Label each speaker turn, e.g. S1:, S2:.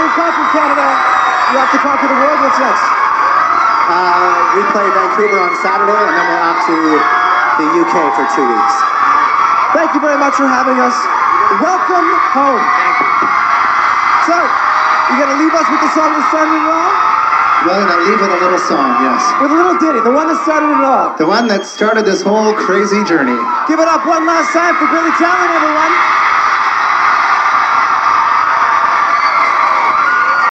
S1: conquer Canada. You have to conquer the world. What's next?
S2: We play Vancouver on Saturday, and then we're off to the UK for 2 weeks.
S1: Thank you very much for having us. Welcome home. So, you're going to leave us with the song that started it all?
S2: Well, and I leave with a little song, yes.
S1: With a little ditty, the one that started it all.
S2: The one that started this whole crazy journey.
S1: Give it up one last time for Billy Talent, everyone.